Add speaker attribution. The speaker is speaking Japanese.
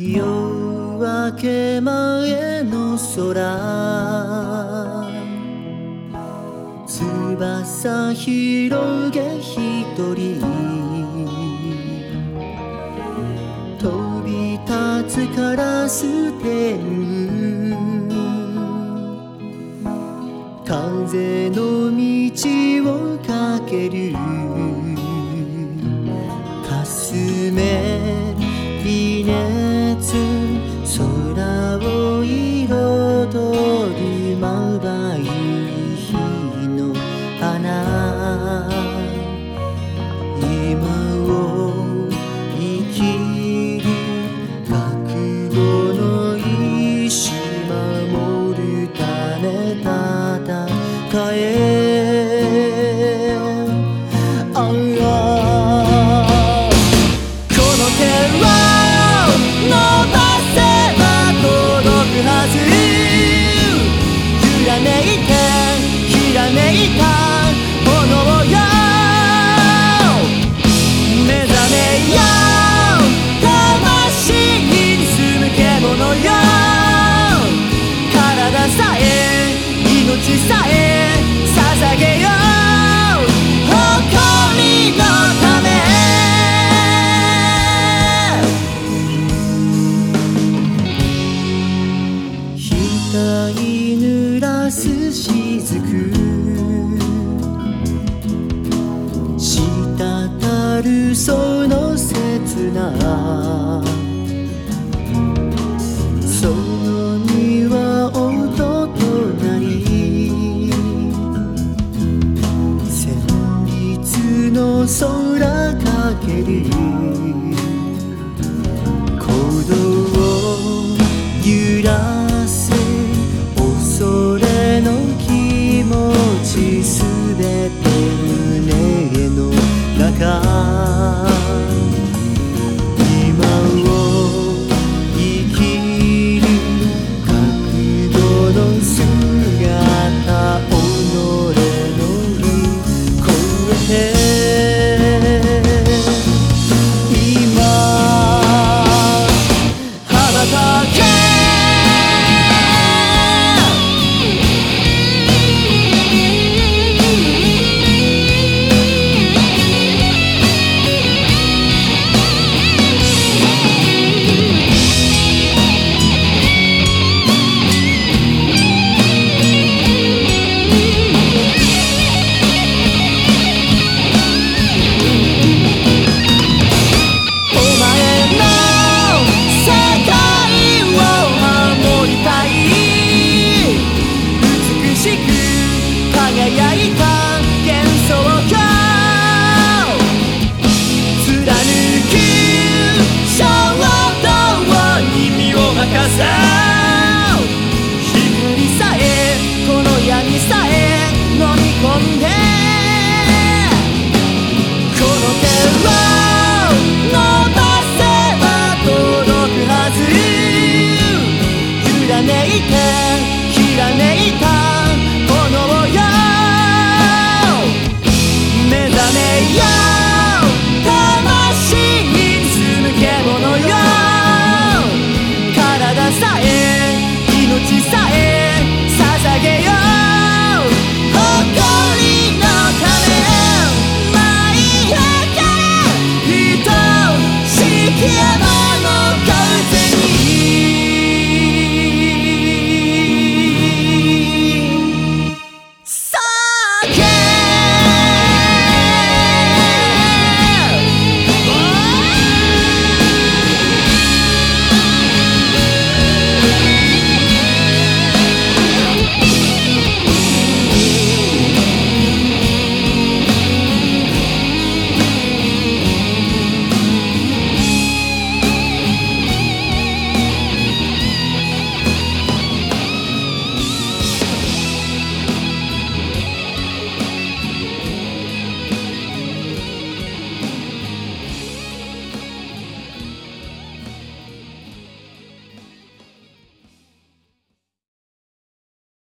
Speaker 1: 夜明け前の空、翼広げ一人飛び立つカラス天、風の道をかけるかすめ微熱、空を彩るまばゆい日の花、今を生きる覚悟の意志守るため戦え、この手は伸ばせば届くはず、揺らめいてひらめいた炎よ、目覚めよ魂に住む獣よ、体さえ命さえ捧げよう誇りのため、額濡らす雫、滴るその切な、その身は音となり、旋律の空かける